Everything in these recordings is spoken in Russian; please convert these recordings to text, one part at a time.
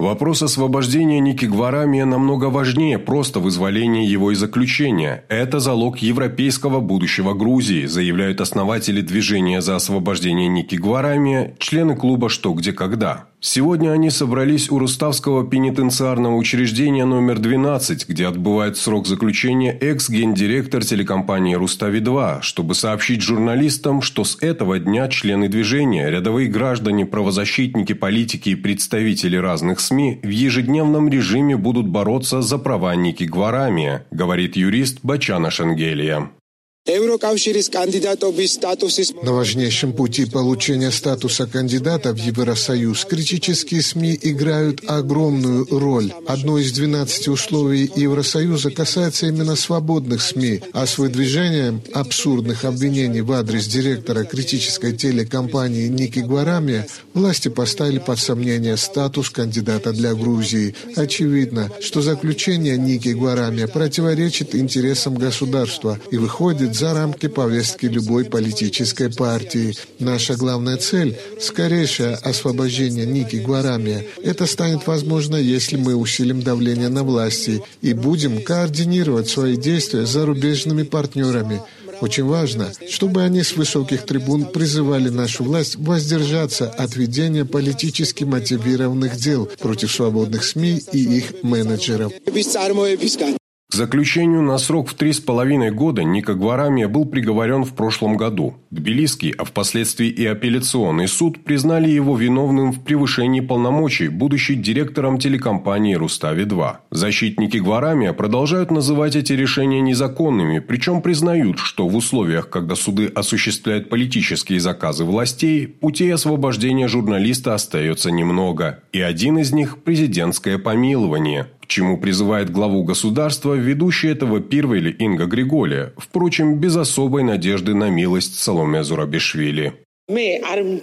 Вопрос освобождения Ники Гварамия намного важнее просто вызволения его из заключения. Это залог европейского будущего Грузии, заявляют основатели движения за освобождение Ники Гварамия, члены клуба «Что, где, когда». Сегодня они собрались у Руставского пенитенциарного учреждения номер 12, где отбывает срок заключения экс-гендиректор телекомпании «Рустави-2», чтобы сообщить журналистам, что с этого дня члены движения, рядовые граждане, правозащитники, политики и представители разных СМИ в ежедневном режиме будут бороться за права Ники Гварамия, говорит юрист Бачана Шенгелия. На важнейшем пути получения статуса кандидата в Евросоюз критические СМИ играют огромную роль. Одно из 12 условий Евросоюза касается именно свободных СМИ, а с выдвижением абсурдных обвинений в адрес директора критической телекомпании Ники Гварамия власти поставили под сомнение статус кандидата для Грузии. Очевидно, что заключение Ники Гварамия противоречит интересам государства и выходит за рамки повестки любой политической партии. Наша главная цель – скорейшее освобождение Ники Гварамия. Это станет возможно, если мы усилим давление на власти и будем координировать свои действия с зарубежными партнерами. Очень важно, чтобы они с высоких трибун призывали нашу власть воздержаться от ведения политически мотивированных дел против свободных СМИ и их менеджеров. К заключению на срок в 3,5 года Ника Гварамия был приговорен в прошлом году. Тбилисский, а впоследствии и апелляционный суд признали его виновным в превышении полномочий, будучи директором телекомпании «Рустави-2». Защитники Гварамия продолжают называть эти решения незаконными, причем признают, что в условиях, когда суды осуществляют политические заказы властей, путей освобождения журналиста остается немного. И один из них – президентское помилование, к чему призывает главу государства ведущая этого Пирвели Инга Григория, впрочем, без особой надежды на милость Саломе Зурабишвили. Я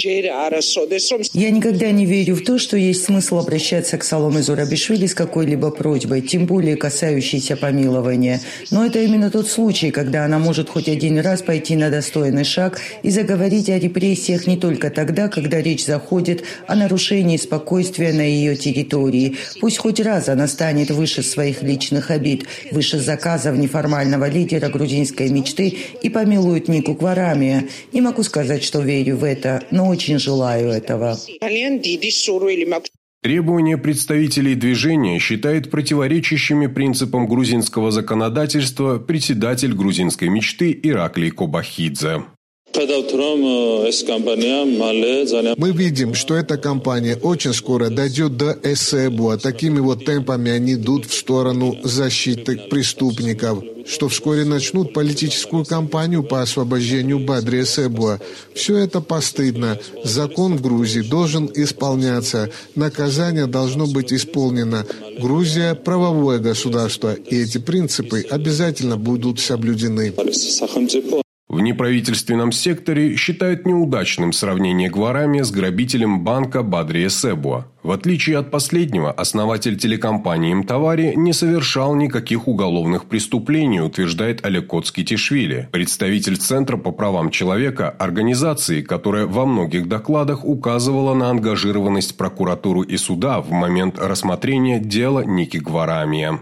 никогда не верю в то, что есть смысл обращаться к Саломе Зурабишвили с какой-либо просьбой, тем более касающейся помилования. Но это именно тот случай, когда она может хоть один раз пойти на достойный шаг и заговорить о репрессиях не только тогда, когда речь заходит о нарушении спокойствия на ее территории. Пусть хоть раз она станет выше своих личных обид, выше заказов неформального лидера грузинской мечты и помилует Нику Гварамия. Не могу сказать, что верю в это, но очень желаю этого. Требования представителей движения считает противоречащими принципам грузинского законодательства председатель грузинской мечты Ираклий Кобахидзе. Мы видим, что эта кампания очень скоро дойдет до ЭСЭБУ, а такими вот темпами они идут в сторону защиты преступников, что вскоре начнут политическую кампанию по освобождению Бадри Эсебуа. Все это постыдно. Закон в Грузии должен исполняться, наказание должно быть исполнено. Грузия – правовое государство, и эти принципы обязательно будут соблюдены. В неправительственном секторе считают неудачным сравнение Гварамия с грабителем банка Бадри Эсебуа. В отличие от последнего, основатель телекомпании «Мтавари» не совершал никаких уголовных преступлений, утверждает Олег Коцкитишвили, представитель Центра по правам человека, организации, которая во многих докладах указывала на ангажированность прокуратуры и суда в момент рассмотрения дела Ники Гварамия.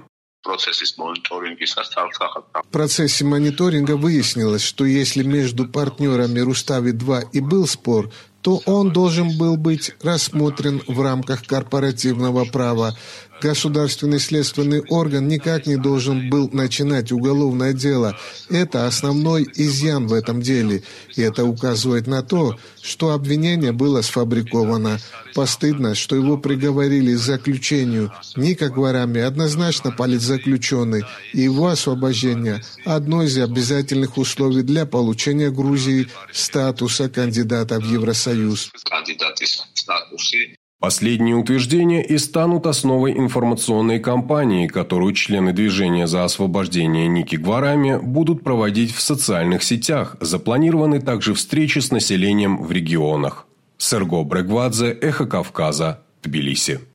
В процессе мониторинга выяснилось, что если между партнерами Рустави-2 и был спор, то он должен был быть рассмотрен в рамках корпоративного права. Государственный следственный орган никак не должен был начинать уголовное дело. Это основной изъян в этом деле. И это указывает на то, что обвинение было сфабриковано. Постыдно, что его приговорили к заключению. Ника Гварамия однозначно политзаключенный, и его освобождение – одно из обязательных условий для получения Грузии статуса кандидата в Евросоюз. Последние утверждения и станут основой информационной кампании, которую члены движения за освобождение Ники Гварамия будут проводить в социальных сетях. Запланированы также встречи с населением в регионах. Серго Брегвадзе, Эхо Кавказа, Тбилиси.